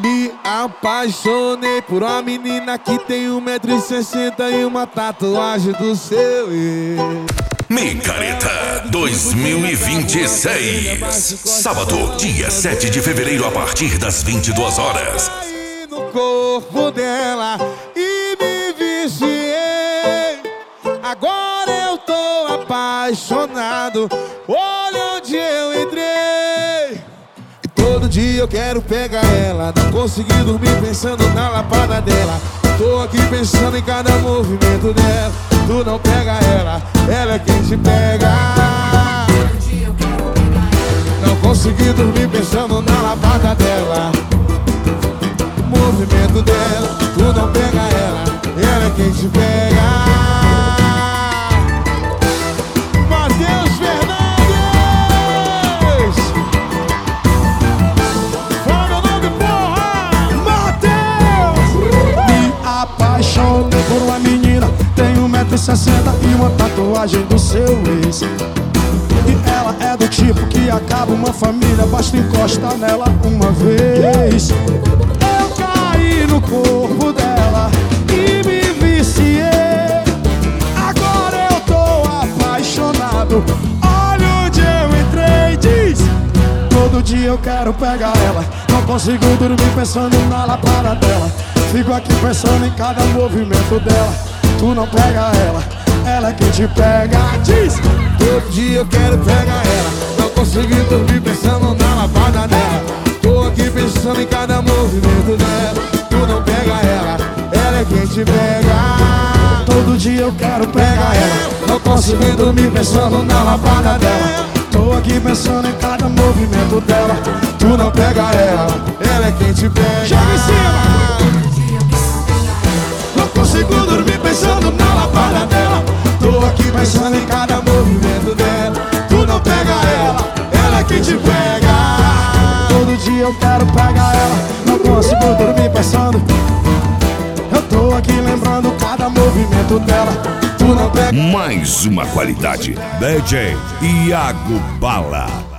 Me apaixonei por uma menina que tem 1,60 m e uma tatuagem do seu ex. Micareta 2026. Sábado, dia 7 de fevereiro, a partir das 22 horas. Caí no corpo dela e me viciei. Agora eu tô apaixonado. Olha onde eu entrei. E todo dia eu quero pegar ela. Não consegui dormir pensando na lapada dela. Tô aqui pensando em cada movimento dela. Tu não pega ela, ela é quem te pega. Não consegui dormir pensando na lapada dela. O movimento dela, tu não pega ela, ela é quem te pega. Matheus Fernandes, fala meu nome, porra! Matheus! Me apaixonei por uma menina, tem 1,60 m e uma tatuagem do seu ex. E ela é do tipo que acaba uma família, basta encostar nela uma vez. Eu caí no corpo dela e me viciei. Agora eu tô apaixonado. Olha onde eu entrei, diz. Todo dia eu quero pegar ela. Não consigo dormir pensando na lapada dela. Fico aqui pensando em cada movimento dela. Tu não pega ela, ela é quem te pega, diz. Todo dia eu quero pegar ela. Não consegui dormir pensando na lapada dela. Tô aqui pensando em cada movimento dela. Tu não pega ela, ela é quem te pega. Todo dia eu quero pegar ela. Não consegui dormir pensando na lapada dela. Tô aqui pensando em cada movimento dela. Tu não pega ela é quem te pega. Joga em cima! Não consigo dormir pensando na lapada dela. Tô aqui pensando em cada movimento dela. Tu não pega ela é quem te pega. Todo dia eu quero pegar ela. Não consigo dormir pensando. Eu tô aqui lembrando cada movimento dela. Tu não pega. Mais uma qualidade. DJ Iago Bala.